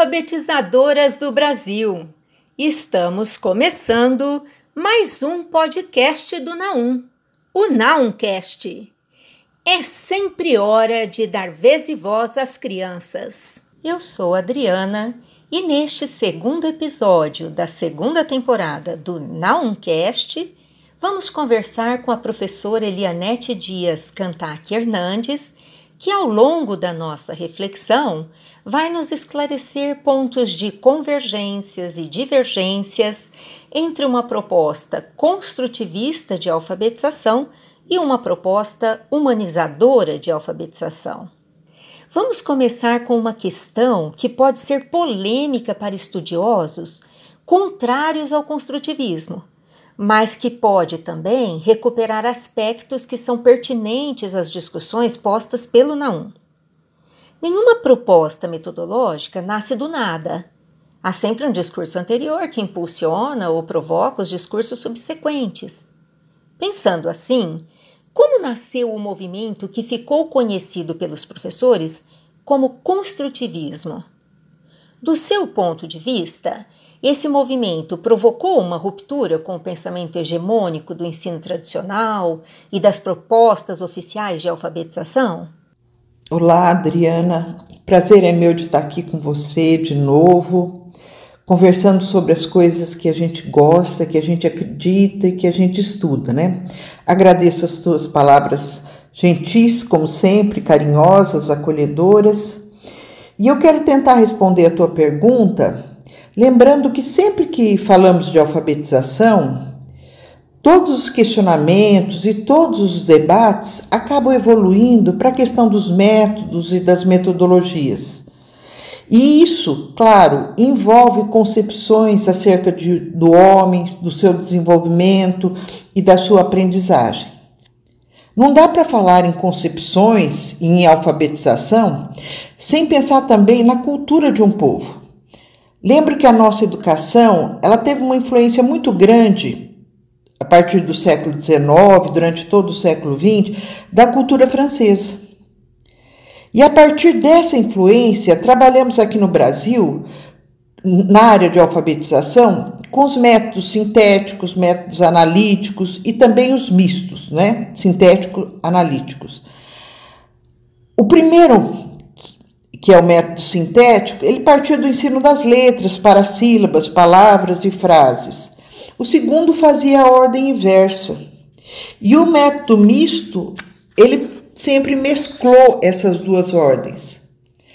alfabetizadoras do Brasil. Estamos começando mais um podcast do Naum, o Naumcast. É sempre hora de dar vez e voz às crianças. Eu sou a Adriana e neste segundo episódio da segunda temporada do Naumcast, vamos conversar com a professora Elianete Dias Cantaque Hernandes, que ao longo da nossa reflexão vai nos esclarecer pontos de convergências e divergências entre uma proposta construtivista de alfabetização e uma proposta humanizadora de alfabetização. Vamos começar com uma questão que pode ser polêmica para estudiosos contrários ao construtivismo, mas que pode também recuperar aspectos que são pertinentes às discussões postas pelo Naum. Nenhuma proposta metodológica nasce do nada. Há sempre um discurso anterior que impulsiona ou provoca os discursos subsequentes. Pensando assim, como nasceu o movimento que ficou conhecido pelos professores como construtivismo? Do seu ponto de vista, esse movimento provocou uma ruptura com o pensamento hegemônico do ensino tradicional e das propostas oficiais de alfabetização? Olá, Adriana. Prazer é meu de estar aqui com você de novo, conversando sobre as coisas que a gente gosta, que a gente acredita e que a gente estuda, né? Agradeço as tuas palavras gentis, como sempre, carinhosas, acolhedoras. E eu quero tentar responder a tua pergunta, lembrando que sempre que falamos de alfabetização, todos os questionamentos e todos os debates acabam evoluindo para a questão dos métodos e das metodologias. E isso, claro, envolve concepções acerca do homem, do seu desenvolvimento e da sua aprendizagem. Não dá para falar em concepções e em alfabetização sem pensar também na cultura de um povo. Lembro que a nossa educação ela teve uma influência muito grande, a partir do século XIX, durante todo o século XX, da cultura francesa. E a partir dessa influência, trabalhamos aqui no Brasil, na área de alfabetização, com os métodos sintéticos, métodos analíticos e também os mistos, né? Sintético-analíticos. O primeiro, que é o método sintético, ele partia do ensino das letras para sílabas, palavras e frases. O segundo fazia a ordem inversa. E o método misto, ele sempre mesclou essas duas ordens.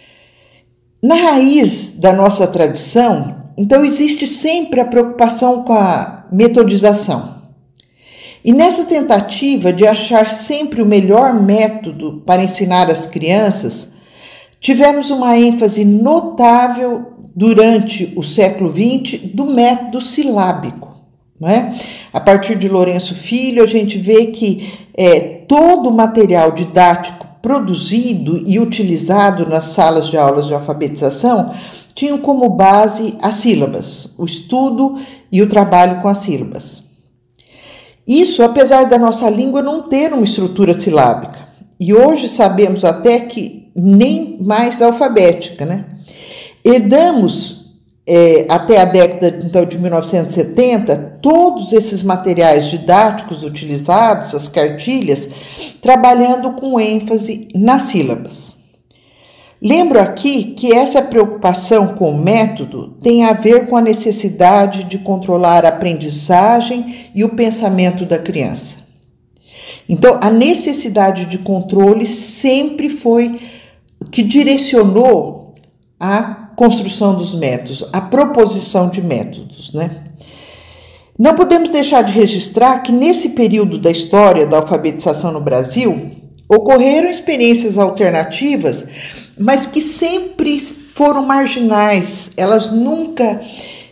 Na raiz da nossa tradição, então existe sempre a preocupação com a metodização. E nessa tentativa de achar sempre o melhor método para ensinar as crianças, tivemos uma ênfase notável durante o século XX do método silábico. Não é? A partir de Lourenço Filho, a gente vê que todo o material didático produzido e utilizado nas salas de aulas de alfabetização tinham como base as sílabas, o estudo e o trabalho com as sílabas. Isso apesar da nossa língua não ter uma estrutura silábica. E hoje sabemos até que nem mais alfabética, né? Herdamos até a década então, de 1970, todos esses materiais didáticos utilizados, as cartilhas, trabalhando com ênfase nas sílabas. Lembro aqui que essa preocupação com o método tem a ver com a necessidade de controlar a aprendizagem e o pensamento da criança. Então, a necessidade de controle sempre foi o que direcionou a construção dos métodos, a proposição de métodos, né? Não podemos deixar de registrar que nesse período da história da alfabetização no Brasil, ocorreram experiências alternativas, mas que sempre foram marginais, elas nunca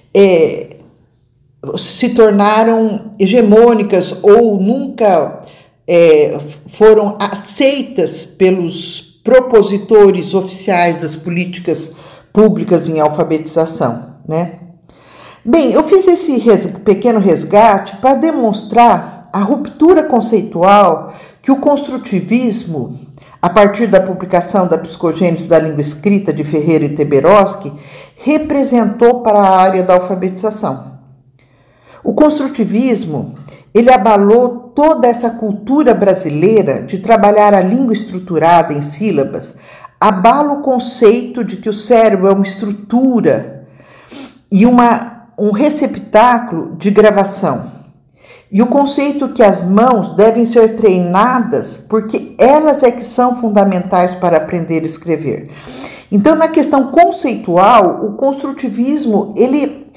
se tornaram hegemônicas ou nunca foram aceitas pelos propositores oficiais das políticas públicas em alfabetização, né? Bem, eu fiz esse pequeno resgate para demonstrar a ruptura conceitual que o construtivismo a partir da publicação da Psicogênese da Língua Escrita de Ferreira e Teberoski, representou para a área da alfabetização. O construtivismo, ele abalou toda essa cultura brasileira de trabalhar a língua estruturada em sílabas, abala o conceito de que o cérebro é uma estrutura e um receptáculo de gravação. E o conceito que as mãos devem ser treinadas porque elas é que são fundamentais para aprender a escrever. Então, na questão conceitual, o construtivismo, ele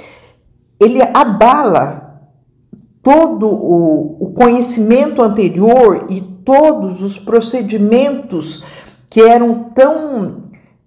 abala todo o conhecimento anterior e todos os procedimentos que eram tão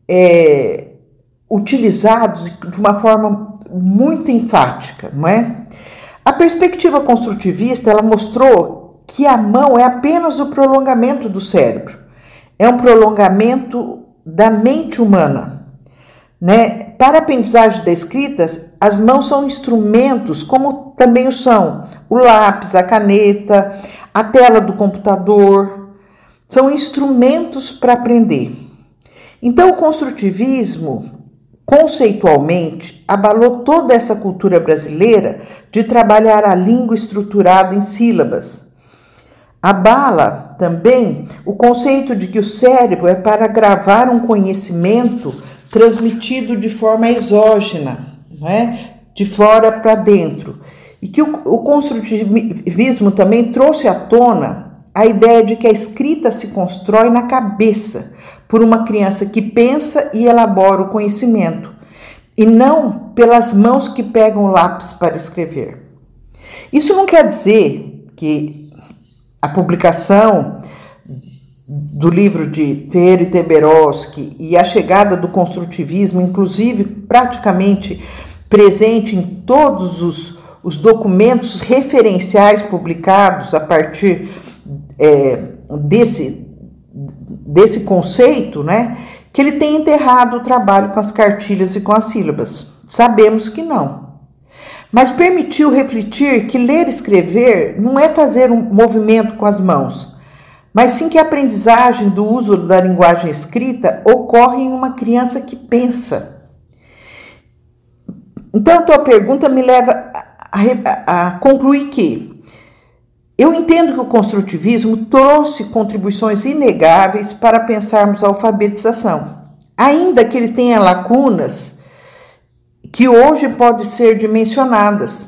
utilizados de uma forma muito enfática, não é? A perspectiva construtivista, ela mostrou que a mão é apenas o prolongamento do cérebro, é um prolongamento da mente humana, né? Para a aprendizagem da escrita, as mãos são instrumentos, como também são o lápis, a caneta, a tela do computador, são instrumentos para aprender. Então, o construtivismo, conceitualmente, abalou toda essa cultura brasileira de trabalhar a língua estruturada em sílabas. Abala também o conceito de que o cérebro é para gravar um conhecimento transmitido de forma exógena, não é? De fora para dentro. E que o construtivismo também trouxe à tona a ideia de que a escrita se constrói na cabeça por uma criança que pensa e elabora o conhecimento, e não pelas mãos que pegam o lápis para escrever. Isso não quer dizer que a publicação do livro de Ferreira e Teberoski e a chegada do construtivismo, inclusive praticamente presente em todos os documentos referenciais publicados a partir desse conceito, né, que ele tem enterrado o trabalho com as cartilhas e com as sílabas. Sabemos que não. Mas permitiu refletir que ler e escrever não é fazer um movimento com as mãos, mas sim que a aprendizagem do uso da linguagem escrita ocorre em uma criança que pensa. Então, a tua pergunta me leva a concluir que eu entendo que o construtivismo trouxe contribuições inegáveis para pensarmos a alfabetização, ainda que ele tenha lacunas que hoje podem ser dimensionadas.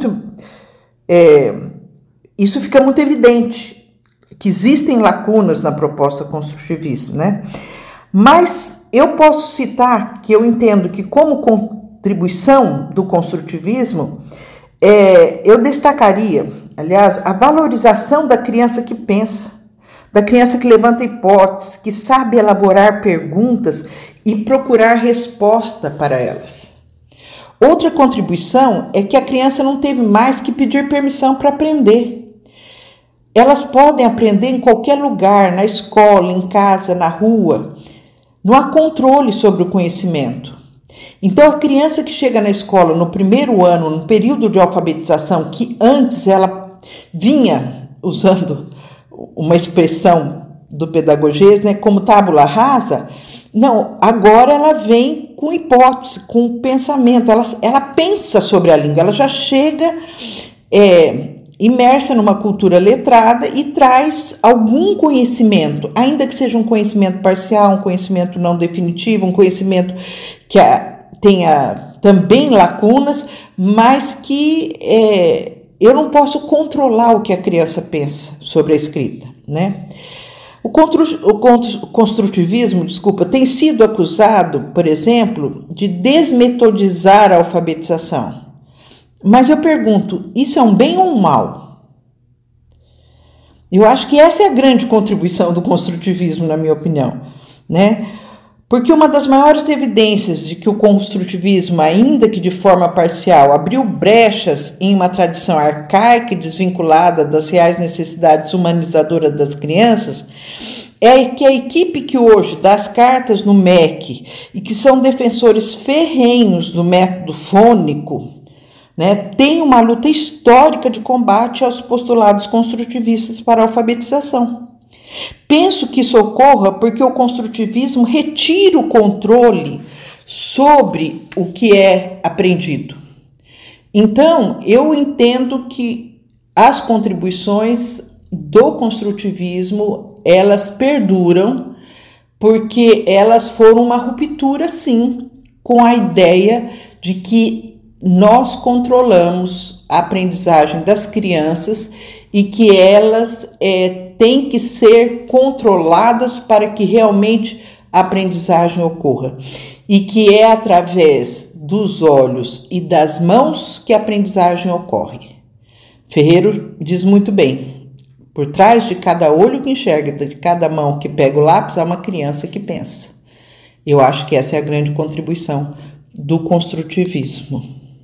Isso fica muito evidente, que existem lacunas na proposta construtivista, né? Mas eu posso citar que eu entendo que, como contribuição do construtivismo, eu destacaria, aliás, a valorização da criança que pensa, da criança que levanta hipóteses, que sabe elaborar perguntas e procurar resposta para elas. Outra contribuição é que a criança não teve mais que pedir permissão para aprender. Elas podem aprender em qualquer lugar, na escola, em casa, na rua. Não há controle sobre o conhecimento. Então, a criança que chega na escola no primeiro ano, no período de alfabetização, que antes ela vinha usando uma expressão do Pedagogês, né, como tábula rasa, não, agora ela vem com hipótese, com pensamento, ela pensa sobre a língua, ela já chega imersa numa cultura letrada e traz algum conhecimento, ainda que seja um conhecimento parcial, um conhecimento não definitivo, um conhecimento que tenha também lacunas, mas que eu não posso controlar o que a criança pensa sobre a escrita, né? O construtivismo, tem sido acusado, por exemplo, de desmetodizar a alfabetização. Mas eu pergunto, isso é um bem ou um mal? Eu acho que essa é a grande contribuição do construtivismo, na minha opinião, né? Porque uma das maiores evidências de que o construtivismo, ainda que de forma parcial, abriu brechas em uma tradição arcaica e desvinculada das reais necessidades humanizadoras das crianças, é que a equipe que hoje dá as cartas no MEC e que são defensores ferrenhos do método fônico, né, tem uma luta histórica de combate aos postulados construtivistas para a alfabetização. Penso que isso ocorra porque o construtivismo retira o controle sobre o que é aprendido. Então, eu entendo que as contribuições do construtivismo, elas perduram porque elas foram uma ruptura, sim, com a ideia de que nós controlamos a aprendizagem das crianças e que elas têm que ser controladas para que realmente a aprendizagem ocorra. E que é através dos olhos e das mãos que a aprendizagem ocorre. Ferreiro diz muito bem, por trás de cada olho que enxerga, de cada mão que pega o lápis, há uma criança que pensa. Eu acho que essa é a grande contribuição do construtivismo.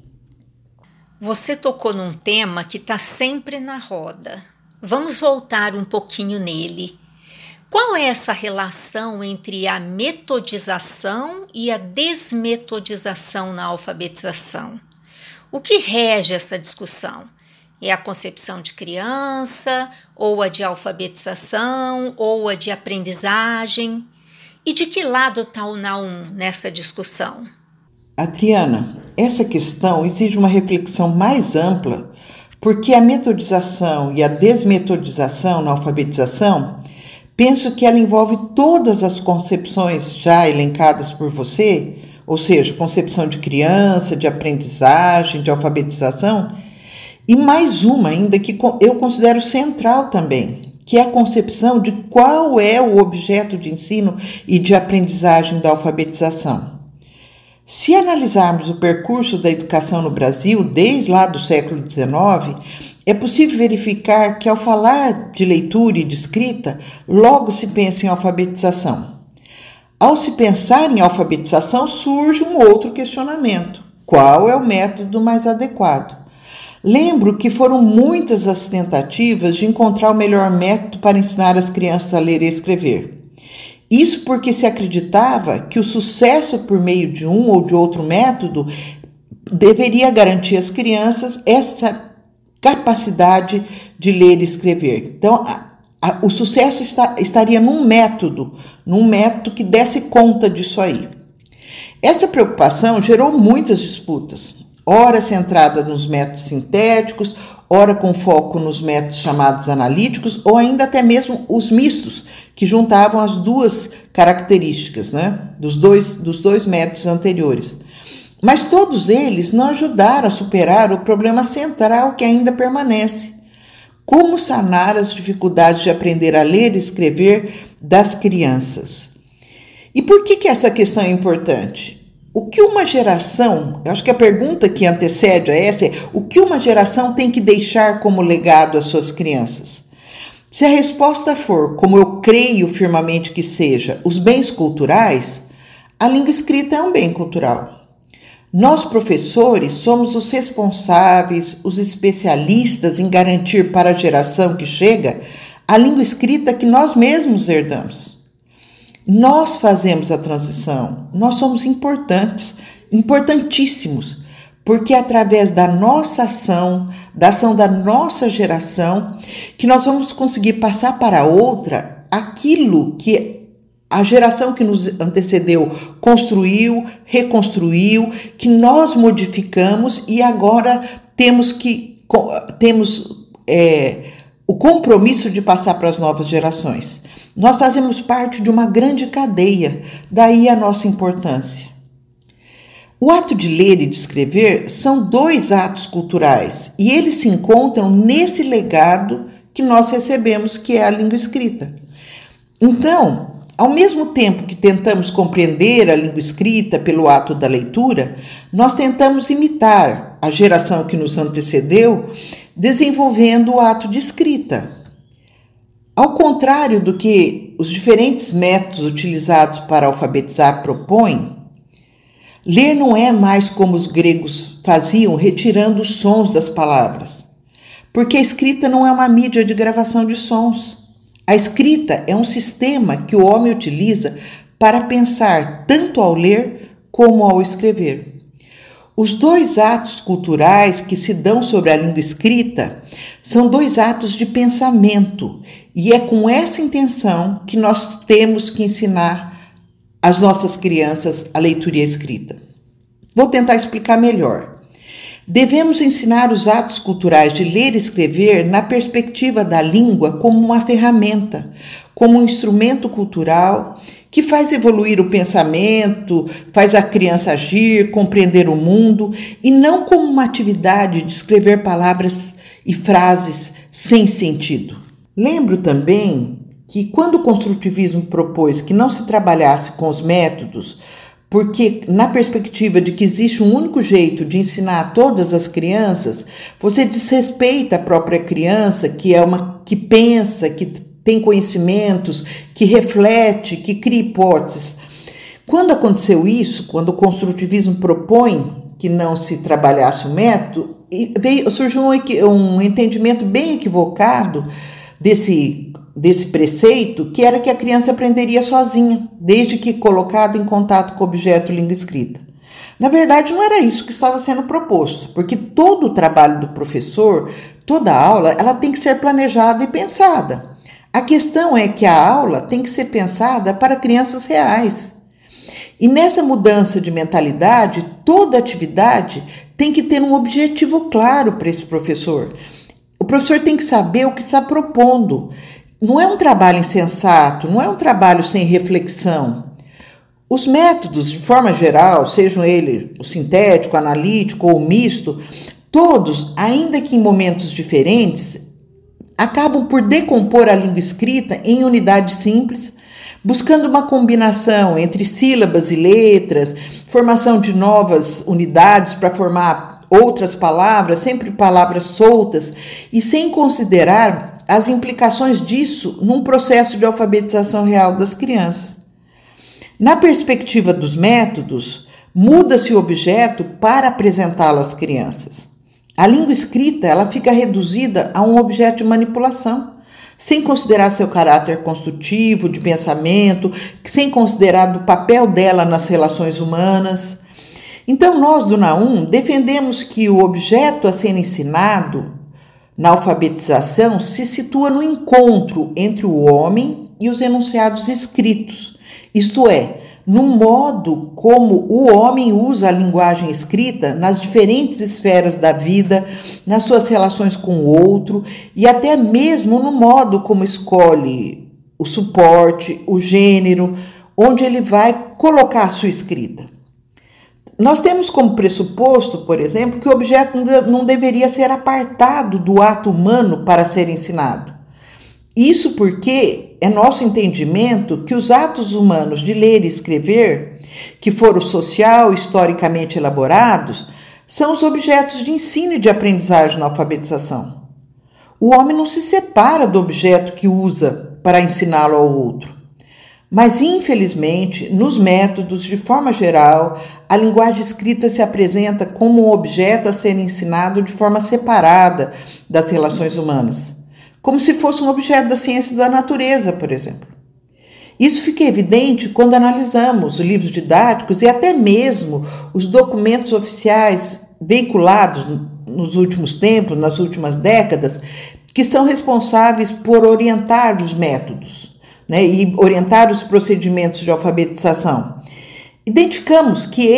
Você tocou num tema que está sempre na roda. Vamos voltar um pouquinho nele. Qual é essa relação entre a metodização e a desmetodização na alfabetização? O que rege essa discussão? É a concepção de criança, ou a de alfabetização, ou a de aprendizagem? E de que lado está o Naum nessa discussão? Adriana, essa questão exige uma reflexão mais ampla, porque a metodização e a desmetodização na alfabetização, penso que ela envolve todas as concepções já elencadas por você, ou seja, concepção de criança, de aprendizagem, de alfabetização, e mais uma ainda que eu considero central também, que é a concepção de qual é o objeto de ensino e de aprendizagem da alfabetização. Se analisarmos o percurso da educação no Brasil desde lá do século XIX, é possível verificar que ao falar de leitura e de escrita, logo se pensa em alfabetização. Ao se pensar em alfabetização, surge um outro questionamento: qual é o método mais adequado? Lembro que foram muitas as tentativas de encontrar o melhor método para ensinar as crianças a ler e escrever. Isso porque se acreditava que o sucesso por meio de um ou de outro método deveria garantir às crianças essa capacidade de ler e escrever. Então, o sucesso estaria num método que desse conta disso aí. Essa preocupação gerou muitas disputas, ora centrada nos métodos sintéticos, ora com foco nos métodos chamados analíticos, ou ainda até mesmo os mistos, que juntavam as duas características, né, dos dois métodos anteriores. Mas todos eles não ajudaram a superar o problema central que ainda permanece: como sanar as dificuldades de aprender a ler e escrever das crianças. E por que essa questão é importante? O que uma geração, eu acho que a pergunta que antecede a essa é: o que uma geração tem que deixar como legado às suas crianças? Se a resposta for, como eu creio firmemente que seja, os bens culturais, a língua escrita é um bem cultural. Nós, professores, somos os responsáveis, os especialistas em garantir para a geração que chega a língua escrita que nós mesmos herdamos. Nós fazemos a transição, nós somos importantíssimos, porque é através da nossa ação, da ação da nossa geração, que nós vamos conseguir passar para outra aquilo que a geração que nos antecedeu construiu, reconstruiu, que nós modificamos e agora temos o compromisso de passar para as novas gerações. Nós fazemos parte de uma grande cadeia, daí a nossa importância. O ato de ler e de escrever são dois atos culturais e eles se encontram nesse legado que nós recebemos, que é a língua escrita. Então, ao mesmo tempo que tentamos compreender a língua escrita pelo ato da leitura, nós tentamos imitar a geração que nos antecedeu, desenvolvendo o ato de escrita. Ao contrário do que os diferentes métodos utilizados para alfabetizar propõem, ler não é mais como os gregos faziam, retirando os sons das palavras, porque a escrita não é uma mídia de gravação de sons. A escrita é um sistema que o homem utiliza para pensar tanto ao ler como ao escrever. Os dois atos culturais que se dão sobre a língua escrita são dois atos de pensamento, e é com essa intenção que nós temos que ensinar às nossas crianças a leitura e a escrita. Vou tentar explicar melhor. Devemos ensinar os atos culturais de ler e escrever na perspectiva da língua como uma ferramenta, como um instrumento cultural que faz evoluir o pensamento, faz a criança agir, compreender o mundo, e não como uma atividade de escrever palavras e frases sem sentido. Lembro também que quando o construtivismo propôs que não se trabalhasse com os métodos, porque na perspectiva de que existe um único jeito de ensinar a todas as crianças, você desrespeita a própria criança, que pensa, que tem conhecimentos, que reflete, que cria hipóteses. Quando aconteceu isso, quando o construtivismo propõe que não se trabalhasse o método, surgiu um entendimento bem equivocado desse preceito, que era que a criança aprenderia sozinha, desde que colocada em contato com o objeto língua escrita. Na verdade, não era isso que estava sendo proposto, porque todo o trabalho do professor, toda a aula, ela tem que ser planejada e pensada. A questão é que a aula tem que ser pensada para crianças reais. E nessa mudança de mentalidade, toda atividade tem que ter um objetivo claro para esse professor. O professor tem que saber o que está propondo. Não é um trabalho insensato, não é um trabalho sem reflexão. Os métodos, de forma geral, sejam ele o sintético, analítico ou o misto, todos, ainda que em momentos diferentes, acabam por decompor a língua escrita em unidades simples, buscando uma combinação entre sílabas e letras, formação de novas unidades para formar outras palavras, sempre palavras soltas, e sem considerar as implicações disso num processo de alfabetização real das crianças. Na perspectiva dos métodos, muda-se o objeto para apresentá-lo às crianças. A língua escrita ela fica reduzida a um objeto de manipulação, sem considerar seu caráter construtivo, de pensamento, sem considerar o papel dela nas relações humanas. Então, nós do NAUM defendemos que o objeto a ser ensinado na alfabetização se situa no encontro entre o homem e os enunciados escritos, isto é, no modo como o homem usa a linguagem escrita nas diferentes esferas da vida, nas suas relações com o outro e até mesmo no modo como escolhe o suporte, o gênero, onde ele vai colocar a sua escrita. Nós temos como pressuposto, por exemplo, que o objeto não deveria ser apartado do ato humano para ser ensinado. Isso porque é nosso entendimento que os atos humanos de ler e escrever, que foram social e historicamente elaborados, são os objetos de ensino e de aprendizagem na alfabetização. O homem não se separa do objeto que usa para ensiná-lo ao outro. Mas, infelizmente, nos métodos, de forma geral, a linguagem escrita se apresenta como um objeto a ser ensinado de forma separada das relações humanas, como se fosse um objeto da ciência da natureza, por exemplo. Isso fica evidente quando analisamos os livros didáticos e até mesmo os documentos oficiais veiculados nos últimos tempos, nas últimas décadas, que são responsáveis por orientar os métodos, e orientar os procedimentos de alfabetização. Identificamos que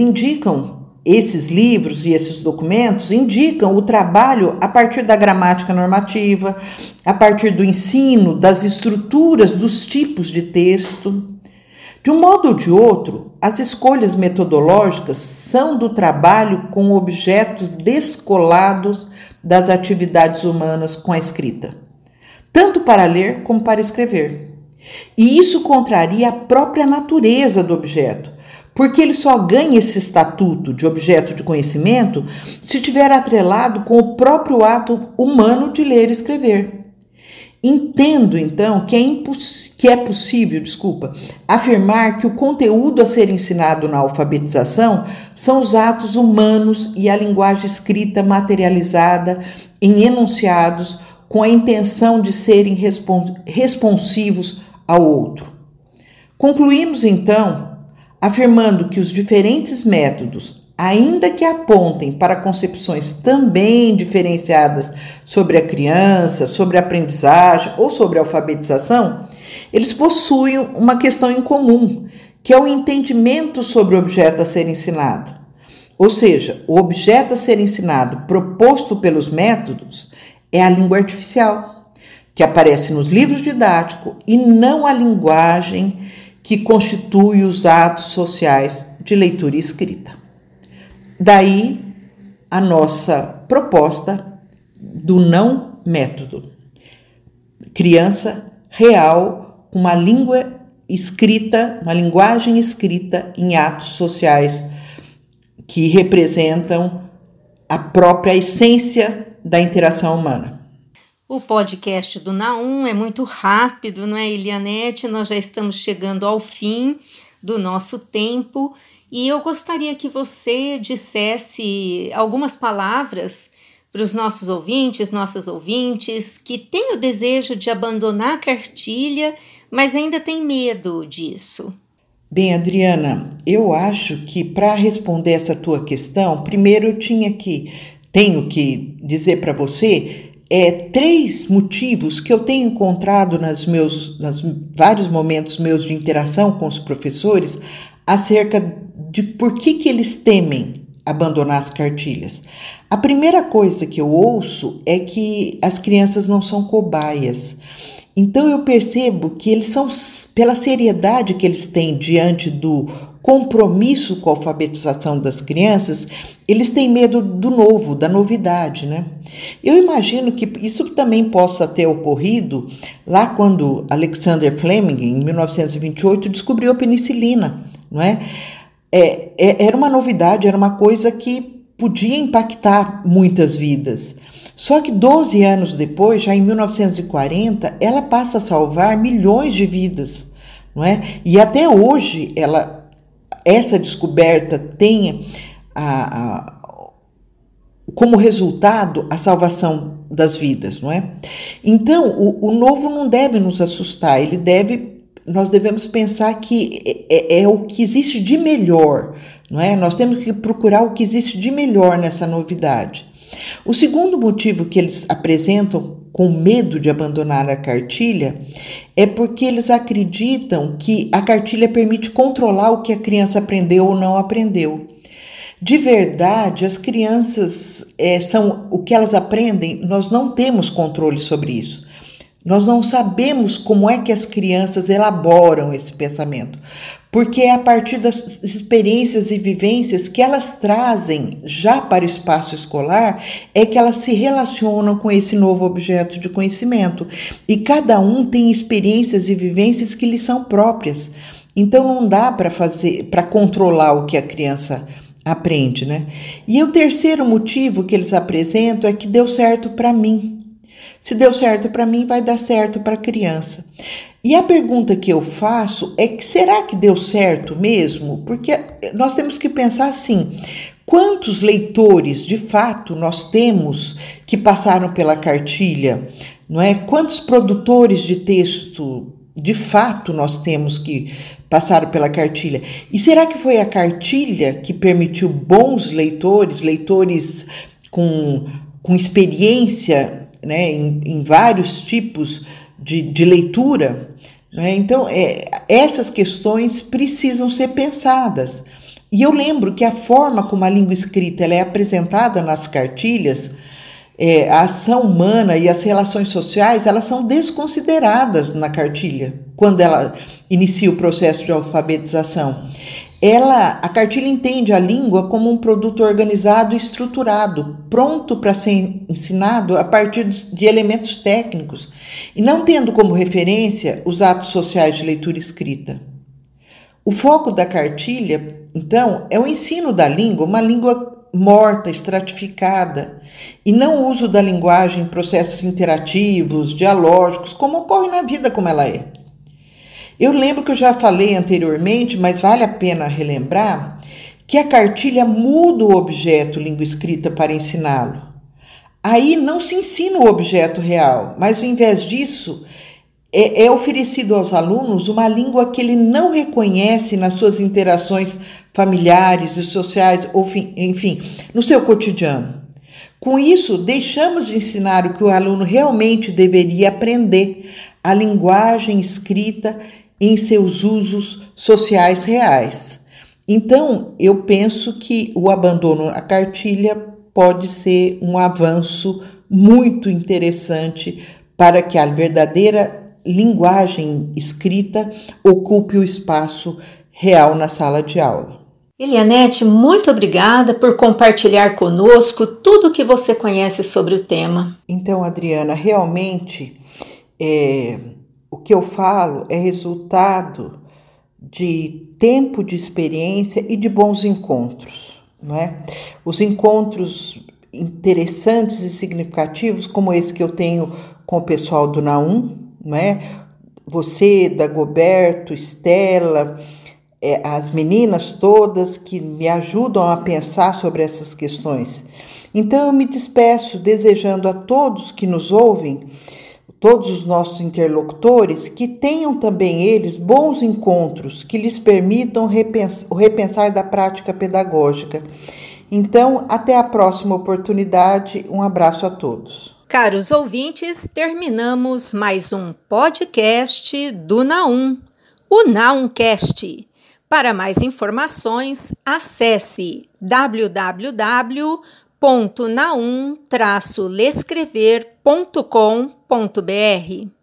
esses livros e esses documentos indicam o trabalho a partir da gramática normativa, a partir do ensino, das estruturas, dos tipos de texto. De um modo ou de outro, as escolhas metodológicas são do trabalho com objetos descolados das atividades humanas com a escrita, tanto para ler como para escrever. E isso contraria a própria natureza do objeto, porque ele só ganha esse estatuto de objeto de conhecimento se tiver atrelado com o próprio ato humano de ler e escrever. Entendo, então, que é possível afirmar que o conteúdo a ser ensinado na alfabetização são os atos humanos e a linguagem escrita materializada em enunciados com a intenção de serem responsivos ao outro. Concluímos, então, afirmando que os diferentes métodos, ainda que apontem para concepções também diferenciadas sobre a criança, sobre a aprendizagem ou sobre a alfabetização, eles possuem uma questão em comum, que é o entendimento sobre o objeto a ser ensinado. Ou seja, o objeto a ser ensinado proposto pelos métodos é a língua artificial, que aparece nos livros didáticos, e não a linguagem que constitui os atos sociais de leitura e escrita. Daí a nossa proposta do não método. Criança real com uma língua escrita, uma linguagem escrita em atos sociais que representam a própria essência da interação humana. O podcast do Naum é muito rápido, não é, Elianete? Nós já estamos chegando ao fim do nosso tempo e eu gostaria que você dissesse algumas palavras para os nossos ouvintes, nossas ouvintes, que têm o desejo de abandonar a cartilha, mas ainda têm medo disso. Bem, Adriana, eu acho que para responder essa tua questão, primeiro eu tenho que dizer para você 3 motivos que eu tenho encontrado nos vários momentos meus de interação com os professores acerca de por que eles temem abandonar as cartilhas. A primeira coisa que eu ouço é que as crianças não são cobaias. Então eu percebo que eles são, pela seriedade que eles têm diante do compromisso com a alfabetização das crianças, eles têm medo do novo, da novidade, né? Eu imagino que isso também possa ter ocorrido lá quando Alexander Fleming, em 1928, descobriu a penicilina, não é? Era uma novidade, era uma coisa que podia impactar muitas vidas. Só que 12 anos depois, já em 1940, ela passa a salvar milhões de vidas, não é? E até hoje essa descoberta tem como resultado a salvação das vidas, não é? Então, o novo não deve nos assustar, nós devemos pensar que é o que existe de melhor, não é? Nós temos que procurar o que existe de melhor nessa novidade. O segundo motivo que eles apresentam com medo de abandonar a cartilha é porque eles acreditam que a cartilha permite controlar o que a criança aprendeu ou não aprendeu. De verdade, as crianças são o que elas aprendem, nós não temos controle sobre isso. Nós não sabemos como é que as crianças elaboram esse pensamento, porque é a partir das experiências e vivências que elas trazem já para o espaço escolar é que elas se relacionam com esse novo objeto de conhecimento. E cada um tem experiências e vivências que lhe são próprias. Então não dá para controlar o que a criança aprende, né? E o terceiro motivo que eles apresentam é que deu certo para mim. Se deu certo para mim, vai dar certo para a criança. E a pergunta que eu faço é que será que deu certo mesmo? Porque nós temos que pensar assim, quantos leitores de fato nós temos que passaram pela cartilha, não é? Quantos produtores de texto de fato nós temos que passaram pela cartilha? E será que foi a cartilha que permitiu bons leitores com experiência, né, em vários tipos de leitura, né? Então, essas questões precisam ser pensadas. E eu lembro que a forma como a língua escrita ela é apresentada nas cartilhas, a ação humana e as relações sociais, elas são desconsideradas na cartilha, quando ela inicia o processo de alfabetização. A cartilha entende a língua como um produto organizado e estruturado, pronto para ser ensinado a partir de elementos técnicos, e não tendo como referência os atos sociais de leitura e escrita. O foco da cartilha, então, é o ensino da língua, uma língua morta, estratificada, e não o uso da linguagem em processos interativos, dialógicos, como ocorre na vida como ela é. Eu lembro que eu já falei anteriormente, mas vale a pena relembrar, que a cartilha muda o objeto língua escrita para ensiná-lo. Aí não se ensina o objeto real, mas ao invés disso, É oferecido aos alunos uma língua que ele não reconhece nas suas interações familiares e sociais, ou enfim, no seu cotidiano. Com isso, deixamos de ensinar o que o aluno realmente deveria aprender, a linguagem escrita em seus usos sociais reais. Então, eu penso que o abandono à cartilha pode ser um avanço muito interessante para que a verdadeira linguagem escrita ocupe o espaço real na sala de aula. Elianete, muito obrigada por compartilhar conosco tudo o que você conhece sobre o tema. Então, Adriana, realmente o que eu falo é resultado de tempo de experiência e de bons encontros, não é? Os encontros interessantes e significativos, como esse que eu tenho com o pessoal do NAUM, não é? Você, Dagoberto, Estela, as meninas todas que me ajudam a pensar sobre essas questões. Então eu me despeço desejando a todos que nos ouvem, todos os nossos interlocutores, que tenham também eles bons encontros que lhes permitam o repensar da prática pedagógica. Então, até a próxima oportunidade. Um abraço a todos. Caros ouvintes, terminamos mais um podcast do NAUM, o NAUMcast. Para mais informações, acesse www.naum-lescrever.com.br.